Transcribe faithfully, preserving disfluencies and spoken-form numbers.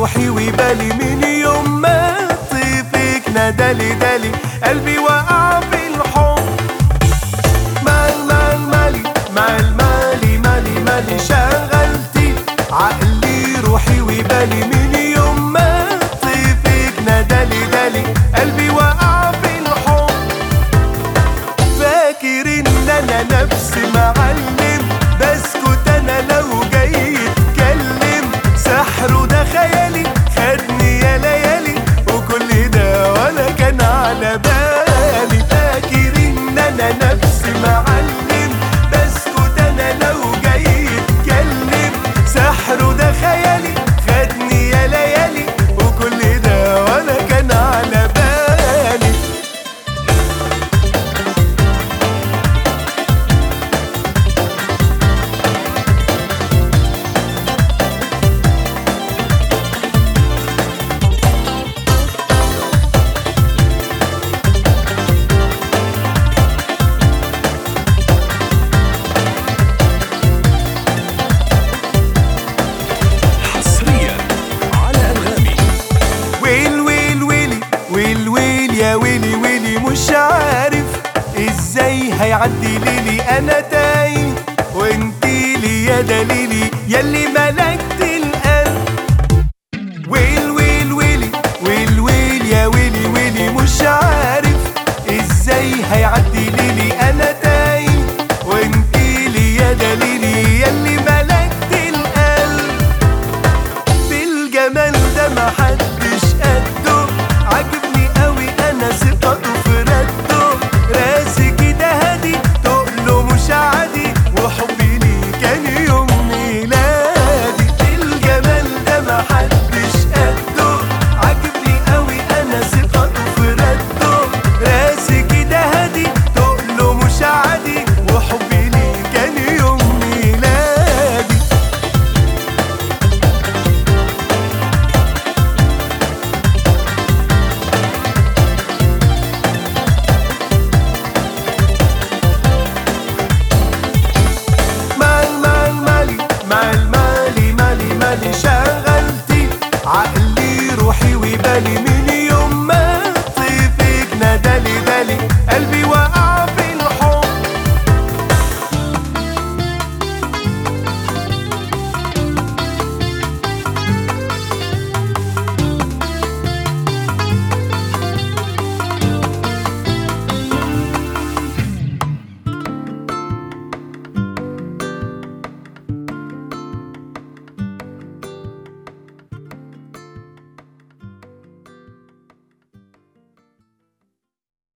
روحي وبالي من يوم ما طيفك نادالي دالي قلبي وقع في الحب. مال مال مالي مال مالي مالي مالي شغلتي عقلي روحي وبالي من يوم ما طيفك نادالي دالي قلبي وقع في الحب. فاكر ان انا نفسي معلم بسكت انا لو جاي يتكلم سحره ده خيالي خدني يا ليالي وكل ده ولا كان على بالي. فاكر ان انا نفسي معلم بسكت انا لو جاي يتكلم سحره ده خيالي خدني يا ليالي وكل ده ولا كان على بالي. يا ويلي ويلي مش عارف ازاي هيعدي ليلي انا تايه وانتي لي يا دليلي ياللي ملكت القلب. ويل ويل ويلي ويل ويل يا ويلي ويلي مش عارف ازاي هيعدي ليلي انا تايه وانتي لي يا دليلي ياللي ملكت القلب. بالجمال ده محدش قده عجبني قوي انا ثقته في رده راسي كده هادي تقله مش عادي وحبي ليه كان يوم ميلادي. الجمال ده محدش قده عجبني قوي انا ثقته في رده راسي كده هادي تقله مش عادي وحبي ليه كان يوم ميلادي. مال مالي مالي مالي شغلتي عقلي روحي وبالي